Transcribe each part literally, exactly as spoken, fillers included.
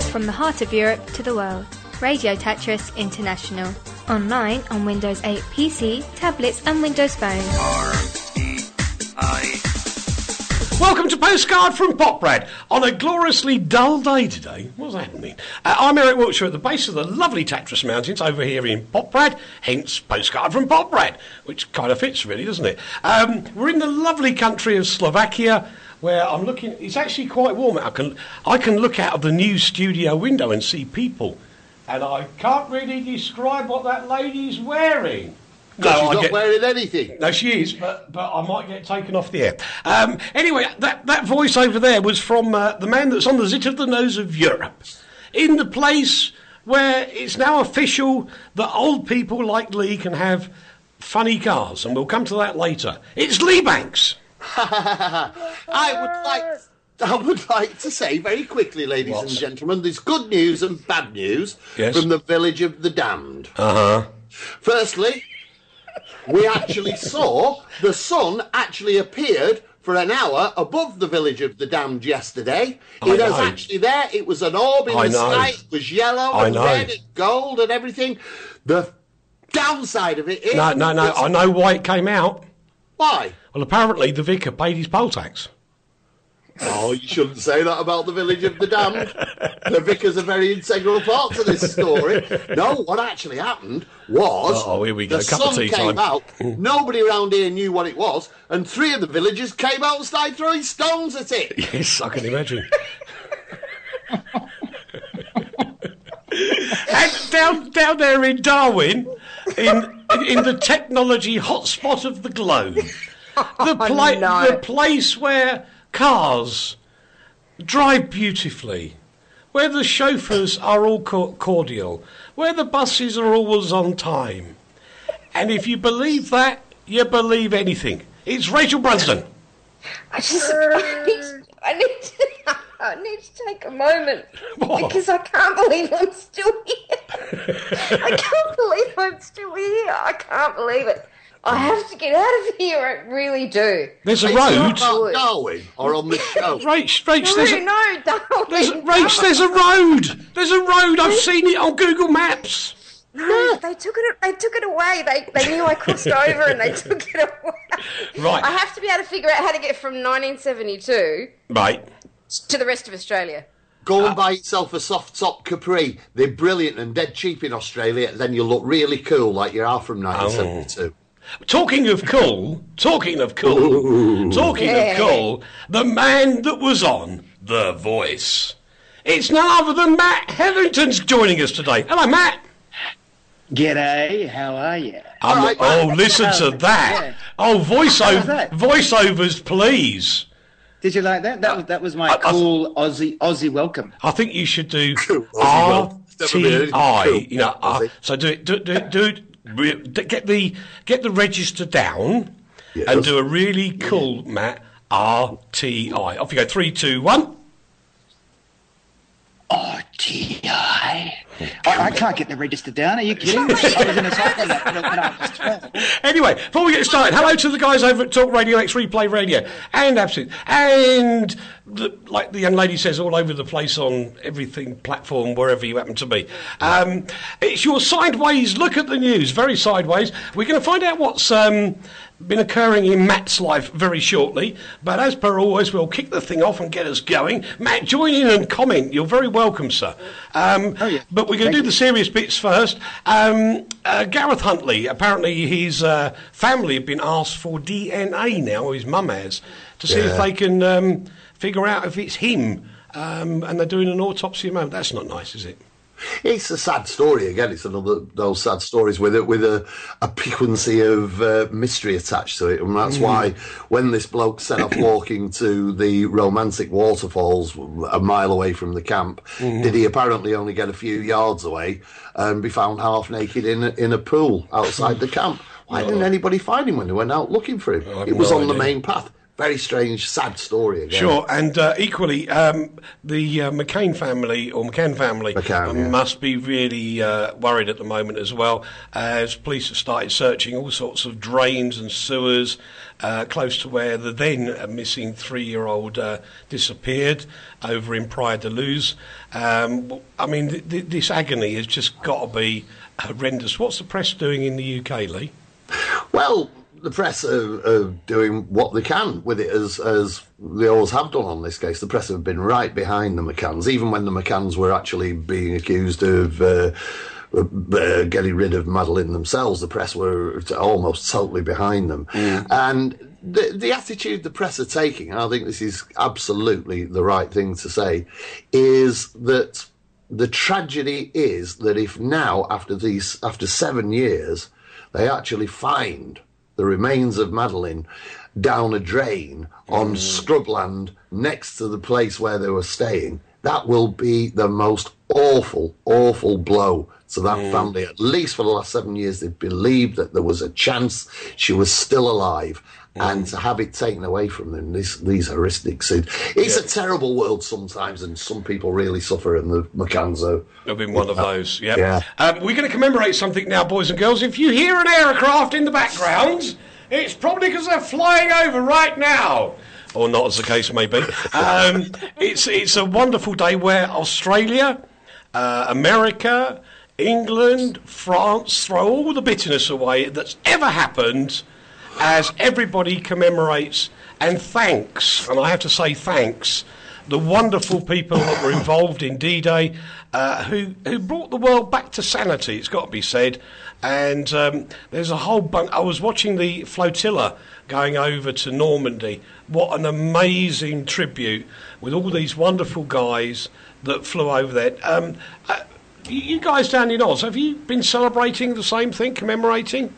From the heart of Europe to the world. Radio Tetris International. Online on Windows eight P C, tablets and Windows Phone. R E I. Welcome to Postcard from Poprad on a gloriously dull day today. What's happening? Uh, I'm Eric Wiltshire at the base of the lovely Tatras Mountains over here in Poprad, hence Postcard from Poprad, which kind of fits really, doesn't it? Um, we're in the lovely country of Slovakia, where I'm looking. It's actually quite warm. I can I can look out of the new studio window and see people, and I can't really describe what that lady's wearing. No, she's I not get, wearing anything. No, she is, but but I might get taken off the air. Um, anyway, that, that voice over there was from uh, the man that's on the zit of the nose of Europe, in the place where it's now official that old people like Lee can have funny cars, and we'll come to that later. It's Lee Banks. I would like I would like to say very quickly, ladies What? and gentlemen, there's good news and bad news Yes. from the village of the damned. Uh-huh. Firstly, we actually saw the sun actually appeared for an hour above the village of the damned yesterday. I It was know. actually there. It was an orb in I the know. sky. It was yellow I and know. red and gold and everything. The downside of it is... No, no, no, I know why it came out. Why? Well, apparently the vicar paid his poll tax. Oh, you shouldn't say that about the village of the damned. The vicar's a very integral part to this story. No, what actually happened was Uh-oh, here we go. the Cup of sun tea came time. out, nobody around here knew what it was, and three of the villagers came out and started throwing stones at it. Yes, I can imagine. And down down there in Darwin, in in the technology hotspot of the globe, the pla- no. the place where cars drive beautifully, where the chauffeurs are all co- cordial, where the buses are always on time, and if you believe that, you believe anything. It's Rachel Brunsden. I just, I need, I need to, I need to take a moment What? because I can't believe I'm still here. I can't believe I'm still here. I can't believe it. I have to get out of here. I really do. There's a Are you road. talking about Darwin or on the show? Rach, Rach, No, there's a, no, darling. there's, Rach, there's a road. There's a road. I've seen it on Google Maps. No, they took it. They took it away. They they knew I crossed over, and they took it away. Right. I have to be able to figure out how to get from nineteen seventy-two Right. to the rest of Australia. Go and buy yourself a soft top capri. They're brilliant and dead cheap in Australia. Then you'll look really cool like you are from nineteen seventy-two. Talking of cool, talking of cool, talking Yeah. of cool, the man that was on The Voice. It's none other than Matt Hetherington's joining us today. Hello, Matt. G'day, how are you? I'm- right, oh, Matt. listen to Um, that. yeah. Oh, How was voiceover, that? voiceovers, please. Did you like that? That was that was my I- I- cool Aussie Aussie welcome. I think you should do Cool. Aussie R well. Never been T anything I. cool. You know, uh, Aussie. so do it. Do do do. do get the get the register down Yes. and do a really cool Matt R T I. Off you go. Three, two, one. Oh, T I. I, I can't get the register down. Are you kidding? I was in a cycling accident when I was twelve. Anyway, before we get started, hello to the guys over at Talk Radio X Replay Radio and Absolute, and the, like the young lady says, all over the place on everything platform, wherever you happen to be. Um, it's your sideways look at the news, very sideways. We're going to find out what's um, been occurring in Matt's life very shortly, but as per always, we'll kick the thing off and get us going. Matt, join in and comment. You're very welcome, sir. Um, Oh, yeah. But we're going to do Thank the you. serious bits first. Um, uh, Gareth Huntley, apparently his uh, family have been asked for D N A now, or his mum has, to see if Yeah. they can um, figure out if it's him. Um, and they're doing an autopsy at the moment. That's not nice, is it? It's a sad story again. It's another those sad stories with it with a, a piquancy of uh, mystery attached to it, and that's why when this bloke set off walking to the romantic waterfalls a mile away from the camp, did he apparently only get a few yards away and be found half naked in a, in a pool outside the camp? Why didn't anybody find him when they went out looking for him? I have It was no on the idea. main path. very strange, sad story again. Sure, and uh, equally, um, the uh, McCain family, or McCann family, McCann, um, yeah. must be really uh, worried at the moment as well, as police have started searching all sorts of drains and sewers uh, close to where the then uh, missing three-year-old uh, disappeared over in Praia da Luz. Um, I mean, th- th- this agony has just got to be horrendous. What's the press doing in the U K, Lee? Well, the press are, are doing what they can with it, as as they always have done on this case. The press have been right behind the McCanns, even when the McCanns were actually being accused of uh, uh, getting rid of Madeleine themselves. The press were almost totally behind them. Mm. And the, the attitude the press are taking, and I think this is absolutely the right thing to say, is that the tragedy is that if now, after these, after seven years, they actually find the remains of Madeleine down a drain on mm. scrubland next to the place where they were staying, that will be the most awful, awful blow to that mm. family. At least for the last seven years, they've believed that there was a chance she was still alive. Mm. And to have it taken away from them, this, these horrific scenes. It's yeah. a terrible world sometimes, and some people really suffer, and the McCanns are... I've been one of those, yep. yeah. Um, we're going to commemorate something now, boys and girls. If you hear an aircraft in the background, it's probably because they're flying over right now. Or not, as the case may be. Um, it's, it's a wonderful day where Australia, uh, America, England, France throw all the bitterness away that's ever happened, as everybody commemorates and thanks, and I have to say thanks, the wonderful people that were involved in D-Day, uh, who, who brought the world back to sanity, it's got to be said. And um, there's a whole bunch. I was watching the flotilla going over to Normandy. What an amazing tribute with all these wonderful guys that flew over there. Um, uh, you guys down in Oz, have you been celebrating the same thing, commemorating?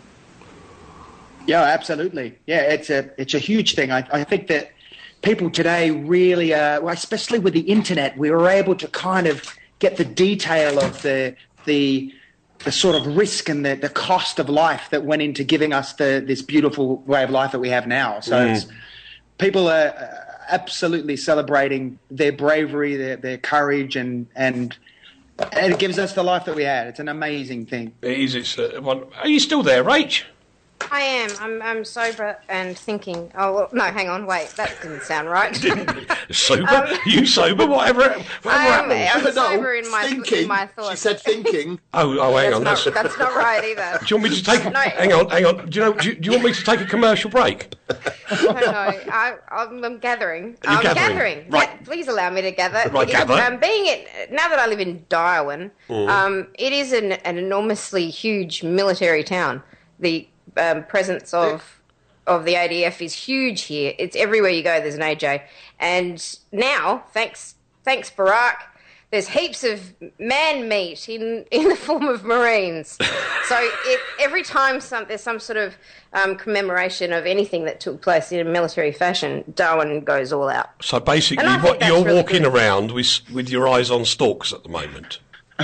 Yeah, absolutely. Yeah, it's a it's a huge thing. I, I think that people today really, uh, well, especially with the internet, we were able to kind of get the detail of the the the sort of risk and the, the cost of life that went into giving us the this beautiful way of life that we have now. So Mm. it's, people are absolutely celebrating their bravery, their their courage, and and. And it gives us the life that we had. It's an amazing thing. It is. It's, uh, one, are you still there, Rach? I am. I'm, I'm sober and thinking. Oh, well, no, hang on. Wait, that didn't sound right. Sober? Um, you sober? Whatever, whatever I'm, happens. I'm sober in my, thinking. in my thoughts. She said thinking. Oh, oh, hang on. That's, That's, not, that's not right either. do you want me to take a... No. Hang on, hang on. Do you, know, do, you, do you want me to take a commercial break? No, no, I, I'm, I'm gathering. You're I'm gathering. gathering. Right. Yeah, please allow me to gather. Right, It- gather. Um, being it now that I live in Darwin, Mm. um, it is an, an enormously huge military town. The um, presence of of the A D F is huge here. It's everywhere you go. There's an A J, and now thanks thanks Barack, there's heaps of man meat in, in the form of Marines. So it, every time some, there's some sort of um, commemoration of anything that took place in a military fashion, Darwin goes all out. So basically, And I think what that's you're really walking good. around with with your eyes on stalks at the moment.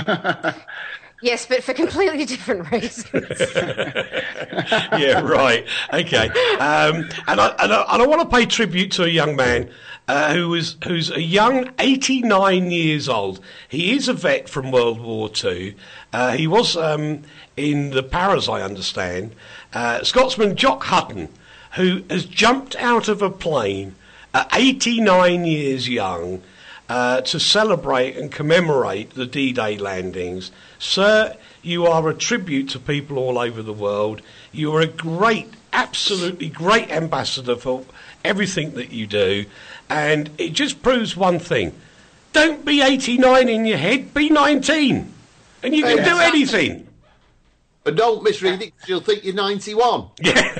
Yes, but for completely different reasons. Yeah, right. Okay. Um, and I, and I, and I want to pay tribute to a young man uh, who was who's a young eighty-nine years old. He is a vet from World War Two. Uh, he was um, in the Paras, I understand. Uh, Scotsman Jock Hutton, who has jumped out of a plane at eighty-nine years young uh, to celebrate and commemorate the D-Day landings. Sir, you are a tribute to people all over the world. You are a great, absolutely great ambassador for everything that you do. And it just proves one thing. Don't be eighty-nine in your head, be nineteen. And you can do anything. But don't misread it, 'cause you'll think you're ninety-one.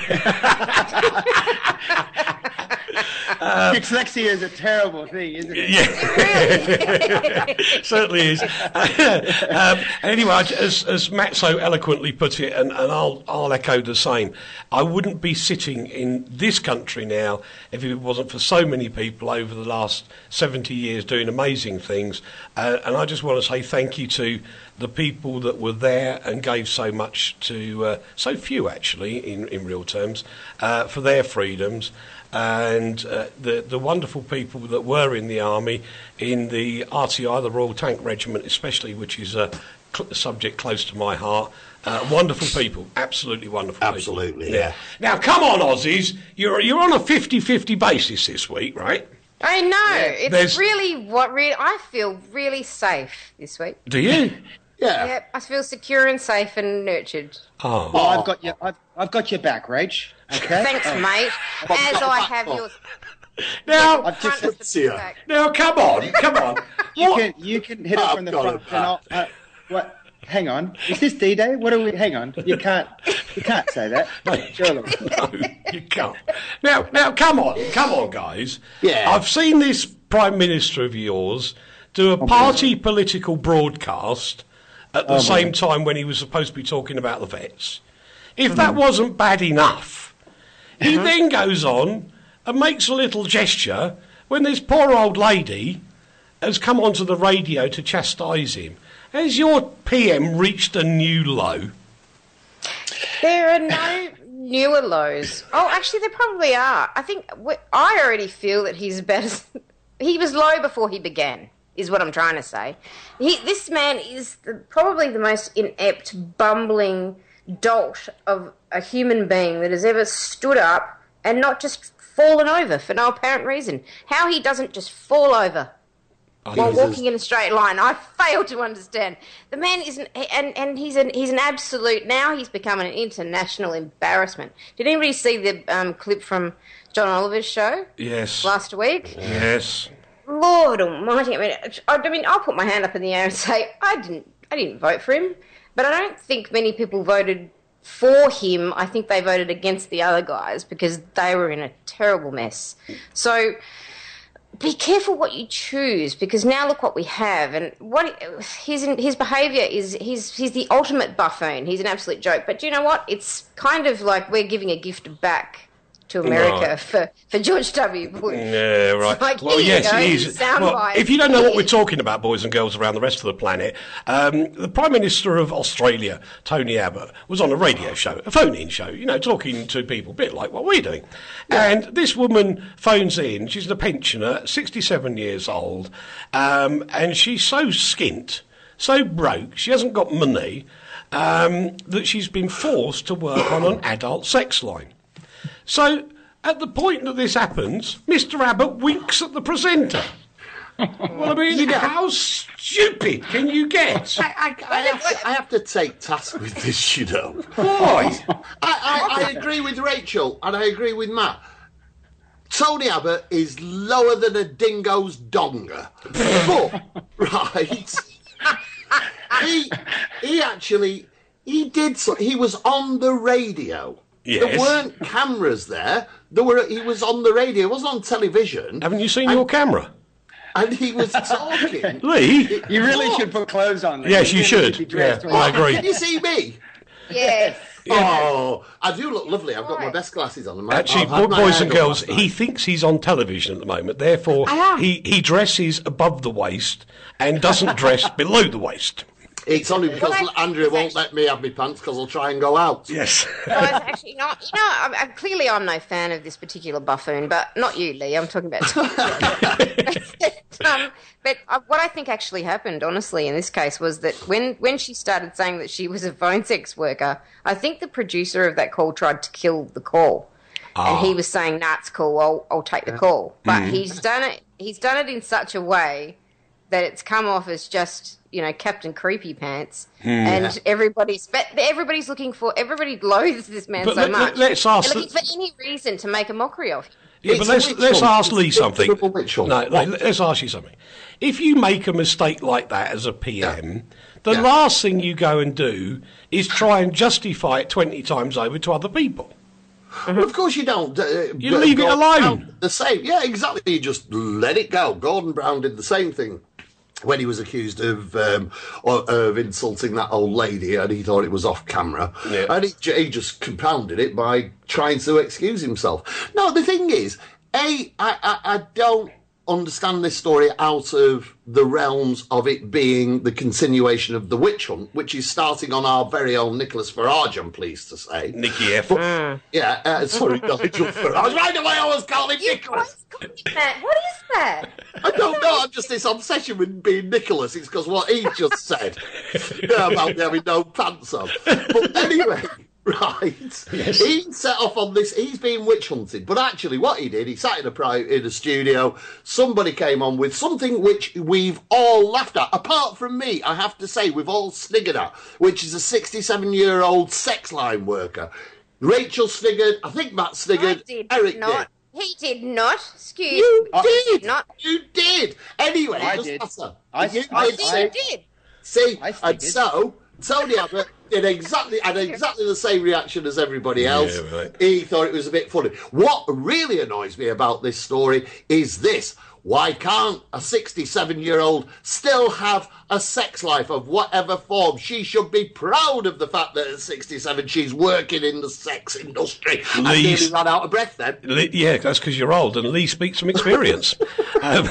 Uh, Dyslexia is a terrible thing, isn't it? Yeah, certainly is. um, anyway, as, as Matt so eloquently put it, and, and I'll, I'll echo the same, I wouldn't be sitting in this country now if it wasn't for so many people over the last seventy years doing amazing things. Uh, and I just want to say thank you to the people that were there and gave so much to, uh, so few actually, in, in real terms, uh, for their freedoms. and uh, the the wonderful people that were in the army, in the R T I, the Royal Tank Regiment especially, which is a cl- subject close to my heart. Uh, wonderful people, absolutely wonderful Absolutely, people. yeah. Now, come on, Aussies, you're you're on a fifty-fifty basis this week, right? I know. It's There's- really what really I feel really safe this week. Do you? Yeah. Yep, I feel secure and safe and nurtured. Oh. Well, I've got your, I've, I've got your back, Rach. Okay. Thanks, mate. As I have yours. Now, I've just, Front see ya. back. now, come on, come on. you What- can you can hit it I've from the got front. it And I'll, uh, what? Hang on. Is this D-Day? What are we? Hang on. You can't. You can't say that. Surely. No, you can't. Now, now, come on, come on, guys. Yeah. I've seen this Prime Minister of yours do a party political broadcast at the Oh, same boy. time when he was supposed to be talking about the vets. If that wasn't bad enough, he then goes on and makes a little gesture when this poor old lady has come onto the radio to chastise him. Has your P M reached a new low? There are no newer lows. Oh, actually, there probably are. I think we- I already feel that he's about as he was low before he began. Is what I'm trying to say. He, this man is the, probably the most inept, bumbling dolt of a human being that has ever stood up and not just fallen over for no apparent reason. How he doesn't just fall over while Jesus. walking in a straight line, I fail to understand. The man isn't, and and he's an he's an absolute. Now he's become an international embarrassment. Did anybody see the um, clip from John Oliver's show Yes. last week? Yes. Lord Almighty! I mean, I mean, I'll put my hand up in the air and say I didn't I didn't vote for him, but I don't think many people voted for him. I think they voted against the other guys because they were in a terrible mess. So. Be careful what you choose, because now look what we have, and what his his behaviour is. He's he's the ultimate buffoon. He's an absolute joke. But do you know what? It's kind of like we're giving a gift back to America Right. for, for George W. Bush. Yeah, right. It's like, well, here yes, you go, it is. sound Well, bite. if you don't know what Here. we're talking about, boys and girls around the rest of the planet, um, the Prime Minister of Australia, Tony Abbott, was on a radio show, a phone-in show, you know, talking to people, a bit like what we're doing. And this woman phones in. She's a pensioner, sixty-seven years old, um, and she's so skint, so broke, she hasn't got money, um, that she's been forced to work on an adult sex line. So, at the point that this happens, Mister Abbott winks at the presenter. Well, I mean, how stupid can you get? I, I, I, have to, I have to take task with this, you know. Boy, I, I, I agree with Rachel and I agree with Matt. Tony Abbott is lower than a dingo's donger. But, right, he, he actually, he did, so, he was on the radio. There Yes. weren't cameras there. There were. He was on the radio. He wasn't on television. haven't you seen your camera? And he was talking. Lee? You really should put clothes on. then. Yes, you really should. be dressed Yeah, when I you- agree. Can you see me? Yes. Oh, I do look lovely. I've got my Right. best glasses on. and my- Actually, I've had bo- my boys hair and done girls, last night. he thinks he's on television at the moment. Therefore, I am. he, he dresses above the waist and doesn't dress below the waist. It's only because Well, that's- Andrea won't let me have my pants because I'll try and go out. Yes. Well, it's actually not. You know, I'm, I'm, clearly I'm no fan of this particular buffoon, but not you, Lee. I'm talking about. um, but uh, what I think actually happened, honestly, in this case, was that when when she started saying that she was a phone sex worker, I think the producer of that call tried to kill the call, and he was saying, "Nah, it's cool. I'll I'll take the call." But he's done it. He's done it in such a way that it's come off as just, you know, Captain Creepy Pants, and everybody's but everybody's looking for everybody loathes this man But so let- much. let- let's ask They're the- looking for any reason to make a mockery of him. Yeah, but It's a let's, witch let's hunt. ask Lee It's a something. double witch hunt. No, no, let's ask you something. If you make a mistake like that as a P M, the Yeah. last thing you go and do is try and justify it twenty times over to other people. Well, of course you don't. Uh, You but leave it Gordon alone. Brown did The same. Yeah, exactly. You just let it go. Gordon Brown did the same thing when he was accused of um, of of insulting that old lady, and he thought it was off camera, Yeah. and he, j- he just compounded it by trying to excuse himself. No, the thing is, a I, I, I don't understand this story out of the realms of it being the continuation of the witch hunt, which is starting on our very own Nicholas Farage, I'm pleased to say. Nicky F. But, yeah, uh, sorry, Nigel Farage. Right away, I always call him Nicholas. Matt, what is that? I don't know. I'm just this obsession with being Nicholas. It's because what he just said yeah, about me having no pants on. But anyway, right? Yes. He set off on this. He's been witch hunted, but actually, what he did, he sat in a pri- in a studio. Somebody came on with something which we've all laughed at. Apart from me, I have to say, we've all sniggered at, which is a sixty-seven-year-old sex line worker. Rachel sniggered. I think Matt sniggered. I did Eric not. did. He did not. Excuse You me. did. Not. You did. Anyway, I it doesn't did. matter. I- you I- did See, say- you did. See, I and figured. so Tony Abbott did exactly had exactly the same reaction as everybody else. Yeah, right. He thought it was a bit funny. What really annoys me about this story is this. Why can't a sixty-seven-year-old still have a sex life of whatever form? She should be proud of the fact that at sixty-seven she's working in the sex industry. I Lee's- nearly ran out of breath then. Lee- Yeah, that's because you're old, and Lee speaks from experience. um,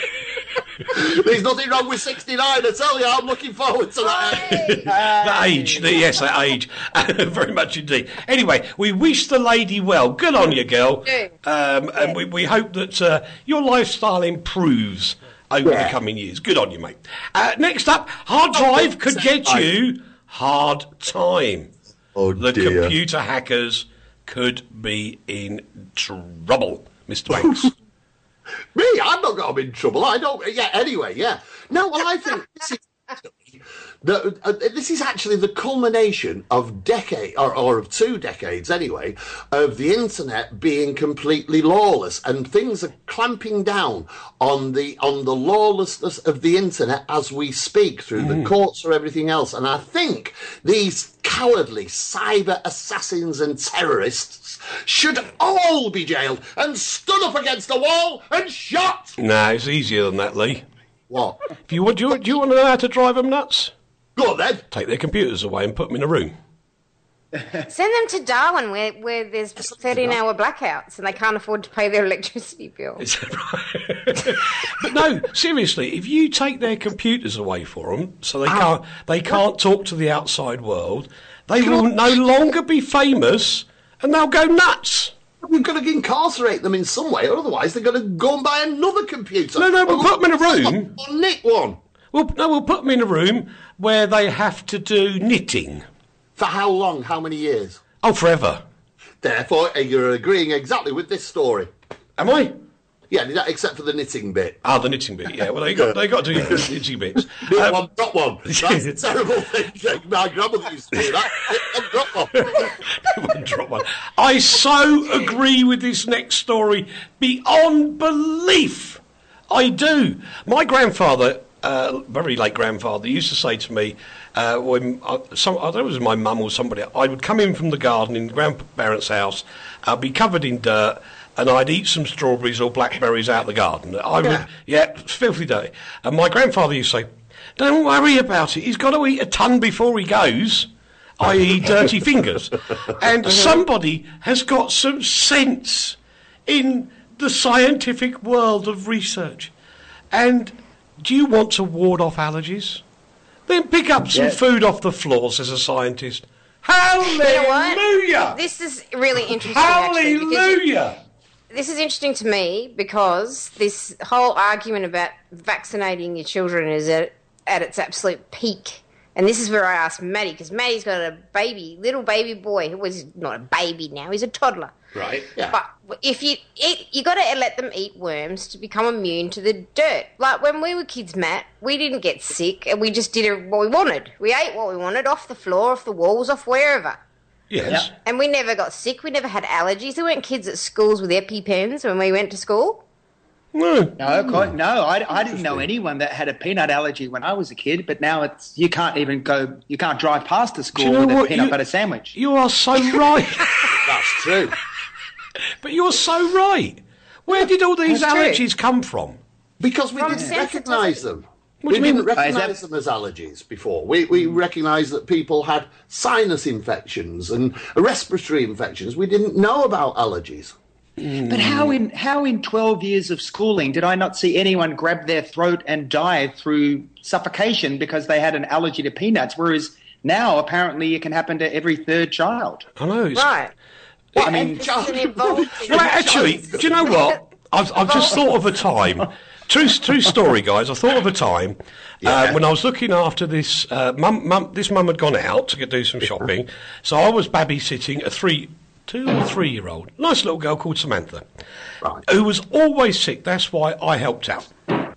There's nothing wrong with sixty-nine, I tell you. I'm looking forward to that. Hey. that age, the, yes, that age, very much indeed. Anyway, we wish the lady well. Good on you, girl. do. Um, and we, we hope that uh, your lifestyle improves over Yeah. the coming years. Good on you, mate. Uh, next up, hard drive could get you hard time. Oh, The dear. computer hackers could be in trouble, Mister Banks. Me, I'm not got them in trouble. I don't. Yeah. Anyway, yeah. No, well, I think this is the, uh, this is actually the culmination of decade or, or of two decades anyway of the internet being completely lawless, and things are clamping down on the on the lawlessness of the internet as we speak through the courts or everything else. And I think these cowardly cyber assassins and terrorists should all be jailed and stood up against the wall and shot. No, it's easier than that, Lee. What? If you would, do you, do you want to know how to drive them nuts? Go on then. Take their computers away and put them in a room. Send them to Darwin, where, where there's thirteen-hour blackouts and they can't afford to pay their electricity bill. Is that right? But no, seriously, if you take their computers away for them, so they can't they can't talk to the outside world, they will no longer be famous, and they'll go nuts. We've got to incarcerate them in some way, or otherwise they're going to go and buy another computer. No, no, we'll put them in a room. Or nick one. Well, no, we'll put them in a room where they have to do knitting. For how long? How many years? Oh, forever. Therefore, you're agreeing exactly with this story. Am I? Yeah, except for the knitting bit. Ah, the knitting bit. Yeah, well, they got they got to do the knitting bits. Knit Um, one, drop one. That's a terrible thing. My grandmother used to do that. Knit one, drop one. Drop one. I so agree with this next story beyond belief. I do. My grandfather, uh, very late grandfather, used to say to me, uh, when I, some, I don't know if it was my mum or somebody, I would come in from the garden in grandparents' house, I'd be covered in dirt, and I'd eat some strawberries or blackberries out the garden. I would, Yeah. yeah, it's filthy dirty. And my grandfather used to say, "Don't worry about it. He's got to eat a ton before he goes." that is dirty fingers. And somebody has got some sense in the scientific world of research. And do you want to ward off allergies? Then pick up some Yeah. food off the floor, says a scientist. You know what? Hallelujah! This is really interesting, actually, because Hallelujah! this is interesting to me because this whole argument about vaccinating your children is at, at its absolute peak. And this is where I asked Maddie, because Maddie's got a baby, little baby boy, who was not a baby now, he's a toddler. Right. Yeah. But if you eat, you got to let them eat worms to become immune to the dirt. Like when we were kids, Matt, we didn't get sick, and we just did what we wanted. We ate what we wanted off the floor, off the walls, off wherever. Yes. Yeah. And we never got sick. We never had allergies. There weren't kids at schools with EpiPens when we went to school. No. No, quite, no, I, I didn't know anyone that had a peanut allergy when I was a kid, but now it's you can't even go, you can't drive past the school you know with a what? peanut You- butter sandwich. You are so right. That's true. But you're so right. Where did all these That's true. allergies come from? Because we From didn't sensitivity. recognise them. What we do you didn't mean? recognise them as allergies before. We, we recognised that people had sinus infections and respiratory infections. We didn't know about allergies. But how in how in twelve years of schooling did I not see anyone grab their throat and die through suffocation because they had an allergy to peanuts? Whereas now, apparently, it can happen to every third child. I know. It's, Right. I mean, Well, actually, do you know what? I've, I've just thought of a time. True, true story, guys. I thought of a time uh, when I was looking after this. Uh, mum, mum, this mum had gone out to go do some shopping, so I was babysitting a three, two or three-year-old, nice little girl called Samantha, Right. who was always sick. That's why I helped out.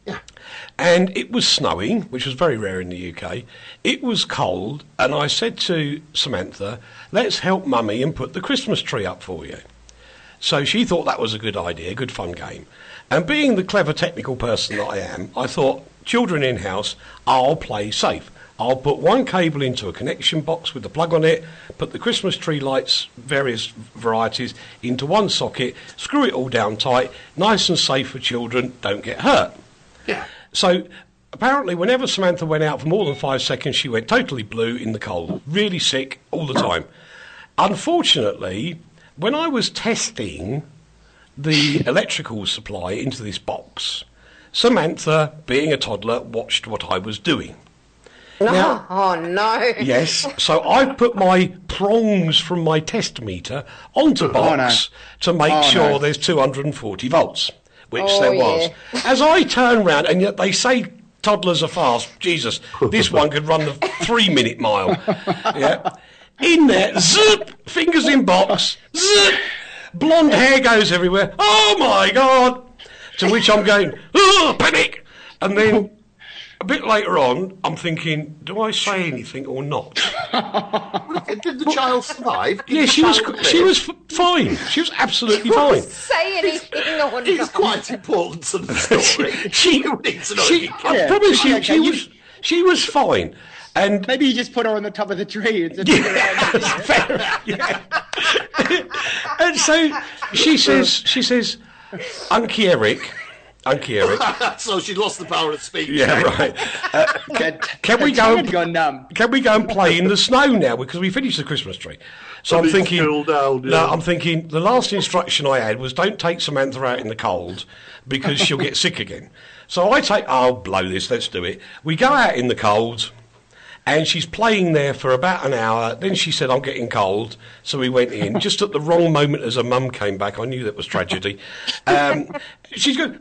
And it was snowing, which was very rare in the U K. It was cold, and I said to Samantha, let's help Mummy and put the Christmas tree up for you. So she thought that was a good idea, good fun game. And being the clever technical person that I am, I thought, children in-house, I'll play safe. I'll put one cable into a connection box with the plug on it, put the Christmas tree lights, various varieties, into one socket, screw it all down tight, nice and safe for children, don't get hurt. Yeah. So apparently whenever Samantha went out for more than five seconds, she went totally blue in the cold, really sick all the time. Unfortunately, when I was testing the electrical supply into this box, Samantha, being a toddler, watched what I was doing. Now, Oh, no. yes, so I put my prongs from my test meter onto box to make Oh, sure no. there's two hundred forty volts, which Oh, there was. yeah. As I turn round, and yet they say toddlers are fast. Jesus, this one could run the three-minute mile. Yeah, in there, zip, fingers in box, zip, blonde hair goes everywhere. Oh my God! To which I'm going, oh, panic, and then. A bit later on, I'm thinking, do I say anything or not? Did the child survive? Did Yeah, the she was child she live? was f- fine. She was absolutely fine. Say anything or It's not. quite important to the story. She, You need to know she, if you can. I Yeah. promise you, Okay, she you- was she was fine. And maybe you just put her on the top of the tree. And just fair, yeah. And so she says, she says, Uncle Eric, Uncle Eric. So she lost the power of speech. Yeah, right. Uh, Can, can we go? And, gone numb? can we go and play in the snow now? Because we finished the Christmas tree. So I'm It's thinking. cooled down, yeah. No, I'm thinking. The last instruction I had was don't take Samantha out in the cold because she'll get sick again. So I take. I'll blow this. Let's do it. We go out in the cold. And she's playing there for about an hour. Then she said, I'm getting cold. So we went in. Just at the wrong moment as her mum came back, I knew that was tragedy. Um, she's going,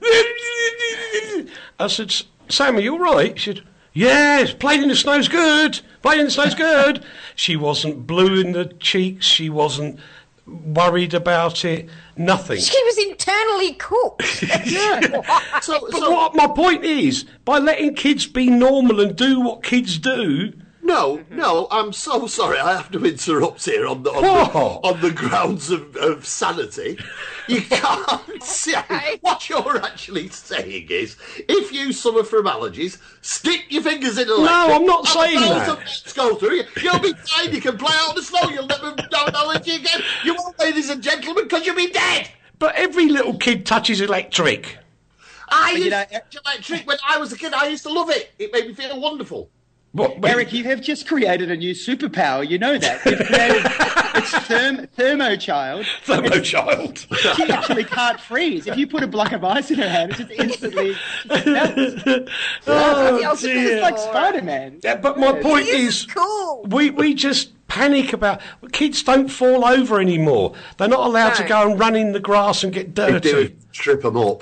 I said, Sam, are you all right? She said, yes, playing in the snow's good. Playing in the snow's good. She wasn't blue in the cheeks. She wasn't worried about it. Nothing. She was internally cooked. Yeah. So, But so what my point is, by letting kids be normal and do what kids do, no, no, I'm so sorry. I have to interrupt here on the on, What? the, on the grounds of, of sanity. You can't say what you're actually saying is if you suffer from allergies, stick your fingers in the electric. I'm not and saying the that. Let's go through. You'll be fine. You can play out in the snow. You'll never have an allergy again. You won't, ladies and gentlemen, because you'll be dead. but every little kid touches electric. I you used know, to touch electric when I was a kid. I used to love it. It made me feel wonderful. What, Eric, you have just created a new superpower. You know that. You've created, it's therm, Thermo-Child. Thermo child. She actually can't freeze. If you put a block of ice in her hand, it just instantly just melts. Oh, It's dear. It's like Spider-Man. Yeah, but my point This is, is cool. we, we just panic about... Kids don't fall over anymore. They're not allowed to No. go and run in the grass and get They do dirty. trip them up.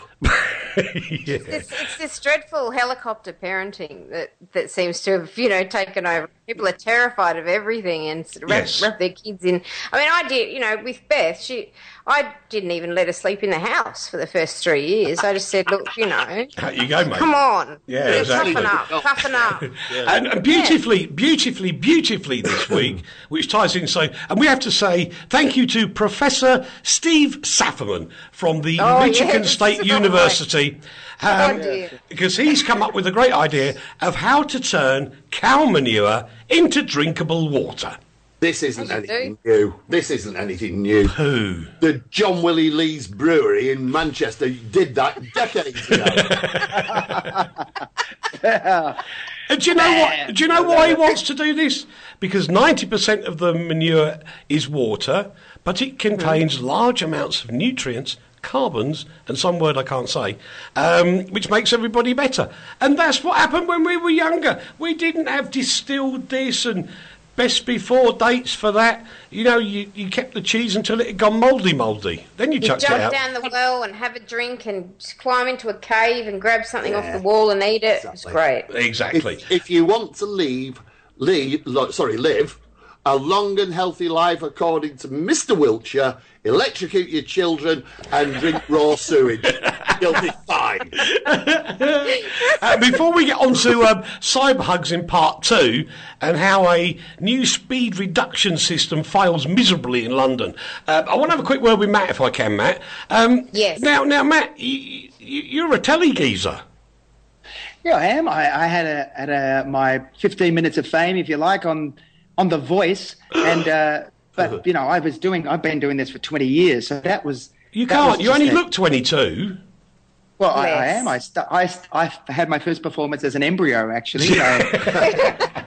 Yeah. It's, it's this dreadful helicopter parenting that, that seems to have, you know, taken over. People are terrified of everything and sort of wrap, Yes. wrap their kids in. I mean, I did, you know, with Beth, she, I didn't even let her sleep in the house for the first three years. I just said, look, you know, Out you go, mate. come on. Yeah, You know, exactly. Toughen up, toughen up. And, and beautifully, beautifully, beautifully this week, which ties in so, and we have to say thank you to Professor Steve Safferman from the Oh, Michigan yes. State Oh, University, um, Oh, dear. because he's come up with a great idea of how to turn cow manure into drinkable water. This isn't As you anything new. This isn't anything new. Who? The John Willie Lee's Brewery in Manchester did that decades ago. And do you know what? Do you know why he wants to do this? Because ninety percent of the manure is water, but it contains large amounts of nutrients, carbons, and some word I can't say, um, which makes everybody better. And that's what happened when we were younger. We didn't have distilled this and best before dates for that. You know, you, you kept the cheese until it had gone mouldy, mouldy. Then you, You chucked it jump out. down the well and have a drink and just climb into a cave and grab something off the wall and eat it. It's Exactly. great. Exactly. If, if you want to leave, leave, lo- sorry, live a long and healthy life according to Mister Wiltshire, electrocute your children and drink raw sewage. You'll be fine. Uh, before we get on to um, cyber hugs in part two and how a new speed reduction system fails miserably in London, uh, I want to have a quick word with Matt, if I can, Matt. Um, Yes. Now, now, Matt, you, you, you're a telly geezer. Yeah, I am. I, I had a had a my fifteen minutes of fame, if you like, on on The Voice, and uh, but you know, I was doing. I've been doing this for twenty years, so that was. You that was can't. You just only a- look twenty-two. Well, I, I Yes. am. I, st- I st- I had my first performance as an embryo, actually. So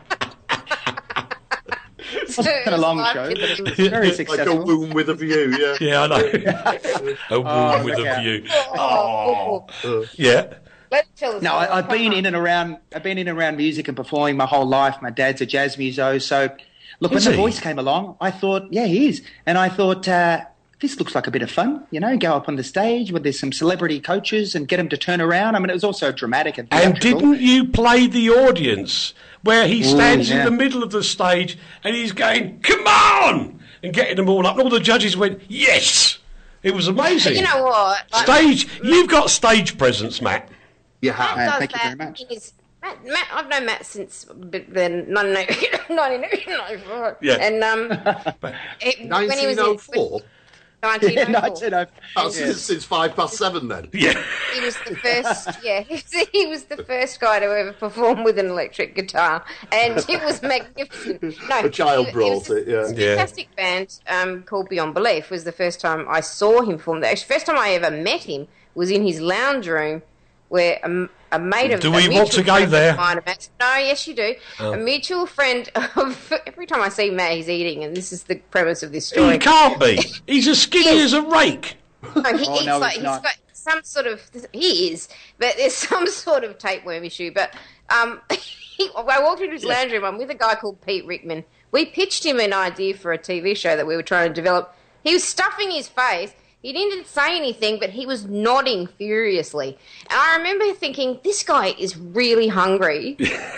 it wasn't a long show, but it was very Like a successful. womb with a view, yeah. Yeah, I know. a woman with look a out. view. Oh, Yeah. let's tell us. No, I, I've been in and around. I've been in and around music and performing my whole life. My dad's a jazz muso, so look, Is when The he? Voice came along, I thought, yeah, he is, and I thought uh, this looks like a bit of fun. You know, go up on the stage where there's some celebrity coaches and get them to turn around. I mean, it was also dramatic and And theatrical. didn't you play the audience where he stands yeah. in the middle of the stage and he's going, "Come on!" and getting them all up, and all the judges went, "Yes!" It was amazing. You know what? Like, Stage, you've got stage presence, Matt. You Matt have. Uh, does thank you that. very much. in his- Matt, Matt, I've known Matt since b- the nineteen ninety-four. Yeah. And um, it, when he was nineteen oh in four? nineteen Yeah, oh no, four. I said I've- That's since, since five past seven then. Yeah. He was the first, yeah, he was, he was the first guy to ever perform with an electric guitar, and it was magnificent. No, A child he- he brought was a it, yeah. Yeah. Fantastic band um, called Beyond Belief was the first time I saw him perform. The first time I ever met him was in his lounge room, where a, a mate of Do a we want mutual to go friend of there? mine- No, yes, you do. Oh. A mutual friend of every time I see Matt, he's eating, and this is the premise of this He story. can't be. He's as skinny Yes. as a rake. No, he Oh, eats no, like he's he's not. got some sort of he is, but there's some sort of tapeworm issue. But um, he, I walked into his lounge room. I'm with a guy called Pete Rickman. We pitched him an idea for a T V show that we were trying to develop. He was stuffing his face. He didn't say anything, but he was nodding furiously. And I remember thinking, this guy is really hungry.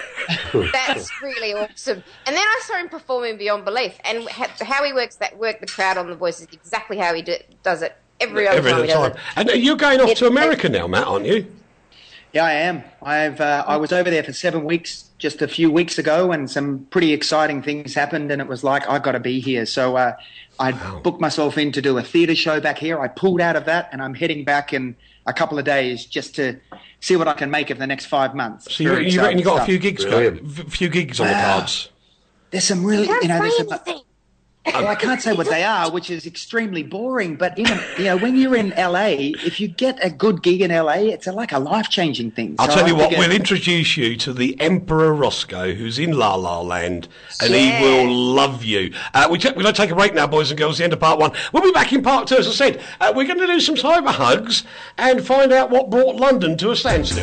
That's really awesome. And then I saw him performing Beyond Belief, and ha- how he works that work the crowd on The Voice is exactly how he do, does it every other Every time other he does time. it. And you're going off It- to America now, Matt, aren't you? Yeah, I am. I've uh, I was over there for seven weeks just a few weeks ago, and some pretty exciting things happened. And it was like I got to be here. So uh, I booked myself in to do a theatre show back here. I pulled out of that, and I'm heading back in a couple of days just to see what I can make of the next five months. So you, Very you reckon you got a exciting few stuff. gigs going, Brilliant. a few gigs on the Wow. cards. There's some really, Can't you know, there's say some. anything. Well, I can't say what they are, which is extremely boring. But in a, you know, when you're in L A, if you get a good gig in L A, it's a, like a life-changing thing. I'll So tell I you what, figure- we'll introduce you to the Emperor Roscoe, who's in La La Land, and Yeah. he will love you. Uh, we t- we're going to take a break now, boys and girls, the end of part one. We'll be back in part two, as I said. Uh, we're going to do some cyber hugs and find out what brought London to a standstill.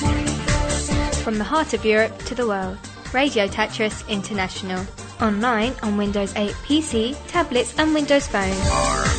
From the heart of Europe to the world, Radio Tetris International. Online on Windows eight P C, tablets and Windows Phone.